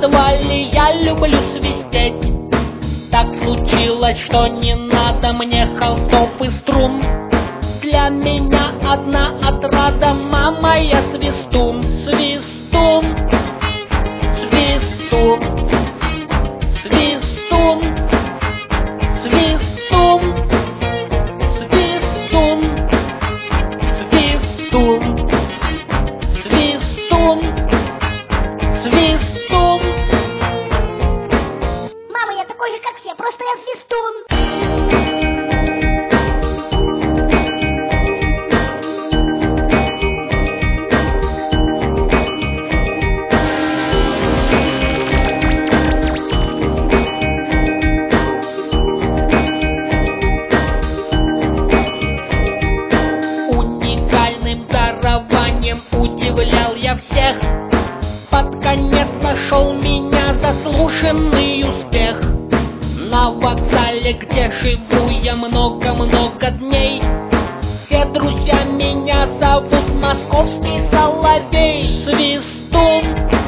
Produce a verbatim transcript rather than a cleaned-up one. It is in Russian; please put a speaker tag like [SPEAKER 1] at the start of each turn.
[SPEAKER 1] подвале я люблю свистеть. Так случилось, что не надо мне холстов и струн. Для меня одна отрада, мама, я свистун. Свистун, свистун, свистун, свистун, свистун, свистун, свистун, свистун.
[SPEAKER 2] Мама, я такой же, как все, просто я свистун.
[SPEAKER 1] Уникальным дарованием удивлял я всех. Под конец нашел меня заслуженный успех. На вокзале, где живу я много-много дней, все друзья меня зовут Московский Соловей. Свистун,